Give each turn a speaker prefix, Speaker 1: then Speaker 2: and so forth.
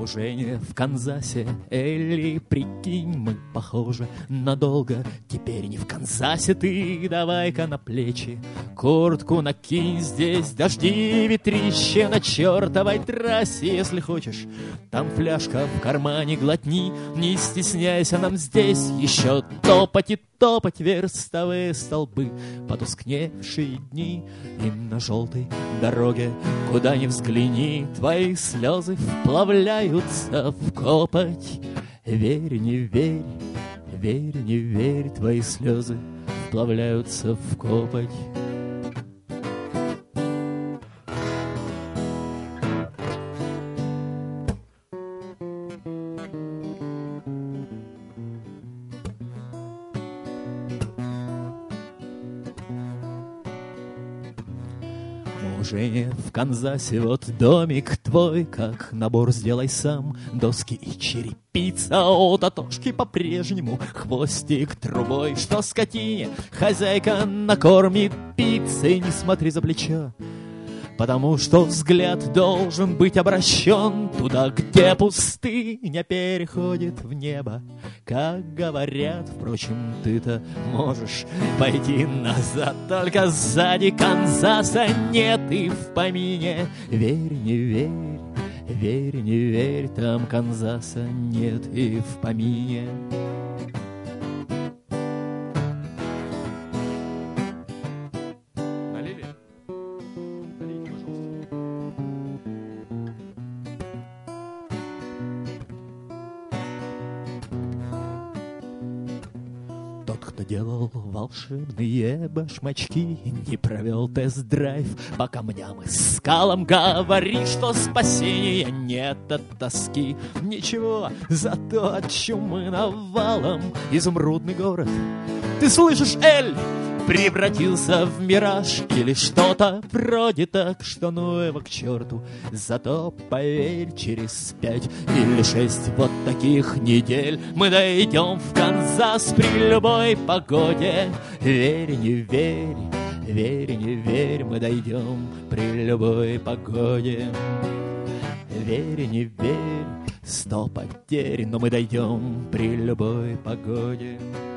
Speaker 1: уже не в Канзасе, Элли, прикинь, мы похожи надолго. Теперь не в Канзасе ты, давай-ка на плечи куртку накинь, здесь дожди, ветрище на чертовой трассе. Если хочешь, там фляжка в кармане, глотни, не стесняйся, нам здесь еще топать и топать верстовые столбы, потускневшие дни, и на желтой дороге, куда ни взгляни, твои слезы вплавляются в копоть. Верь, не верь, верь, не верь, твои слезы вплавляются в копоть. Уже не в Канзасе, вот домик твой, как набор сделай сам, доски и черепица, у Татошки по-прежнему хвостик трубой. Что скотине хозяйка накормит пиццей, не смотри за плечо, потому что взгляд должен быть обращен туда, где пустыня переходит в небо. Как говорят, впрочем, ты-то можешь пойти назад, только сзади Канзаса нет и в помине. Верь, не верь, верь, не верь, там Канзаса нет и в помине. Делал волшебные башмачки, не провел тест-драйв по камням и скалам. Говори, что спасения нет от тоски. Ничего, зато от чумы навалом. Изумрудный город, ты слышишь, Эль? Превратился в мираж или что-то вроде так, что ну его к черту. Зато поверь, через 5 или 6 вот таких недель мы дойдем в Канзас при любой погоде. Верь, не верь, верь, не верь, мы дойдем при любой погоде. Верь, не верь, 100 потерь, но мы дойдем при любой погоде.